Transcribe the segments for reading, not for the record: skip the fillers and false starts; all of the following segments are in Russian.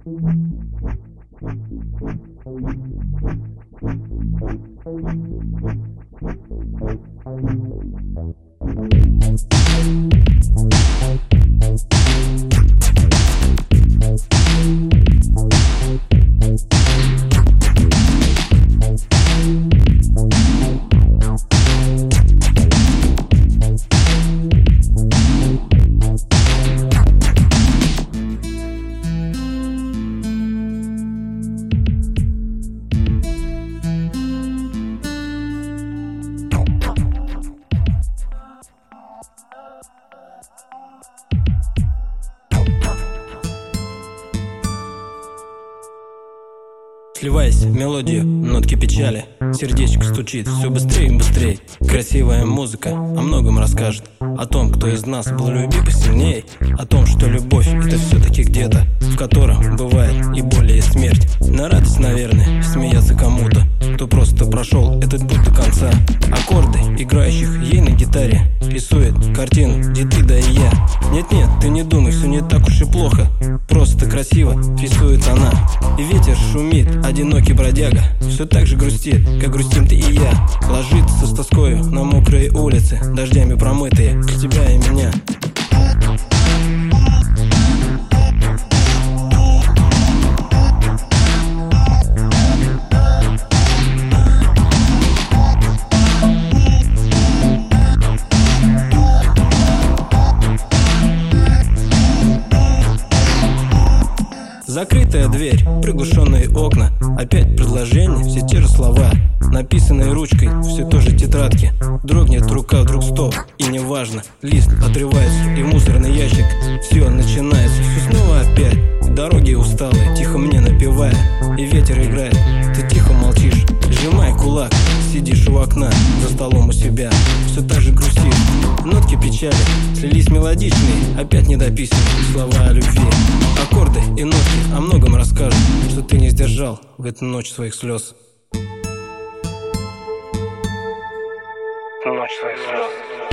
Сливаясь в мелодию, нотки печали, сердечко стучит все быстрее и быстрее. Красивая музыка о многом расскажет, о том, кто из нас был любим посильней, о том, что любовь — это все-таки где-то, в котором бывает и боль, и смерть. На радость, наверное, смеяться кому-то, кто просто прошел этот путь до конца. Аккорды играющих ей на гитаре рисует картину, где ты да и я. Нет-нет, ты не думай, все не так уж и плохо, просто красиво рисует она. И ветер шумит, одинокий бродяга все так же грустит, как грустим ты и я. Ложится с тоскою на мокрые улицы, дождями промытые, для тебя и меня. Закрытая дверь, приглушенные окна, опять предложения, все те же слова, написанные ручкой, все тоже тетрадки. Дрогнет рука, вдруг стоп, и неважно, лист отрывается, и мусорный ящик. Все начинается, все снова опять. Дороги усталые, тихо мне напевая, и ветер играет, ты тихо молчишь, сжимай кулак, сидишь у окна, за столом у себя, все так же грустишь. Нотки печали слились мелодичные, опять недописанные слова о любви. Аккорды и нотки о многом расскажут, что ты не сдержал в эту ночь своих слез. Ночь своих слез.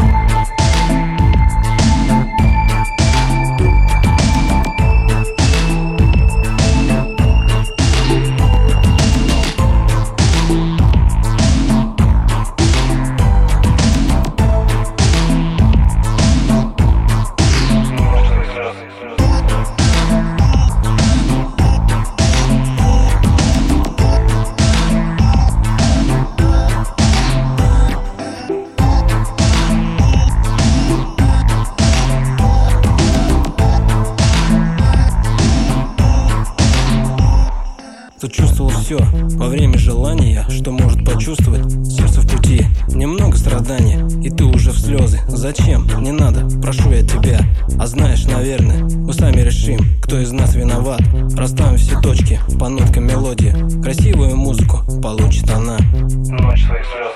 Кто чувствовал все во время желания, что может почувствовать сердце в пути. Немного страдания, и ты уже в слезы. Зачем? Не надо, прошу я тебя. А знаешь, наверное, мы сами решим, кто из нас виноват. Расставим все точки по ноткам мелодии. Красивую музыку получит она. Ночь своих слез.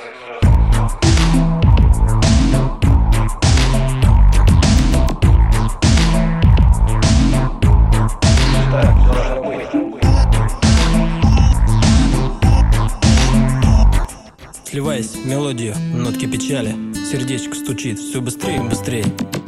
Сливаясь в мелодию, нотки печали, сердечко стучит все быстрее и быстрее.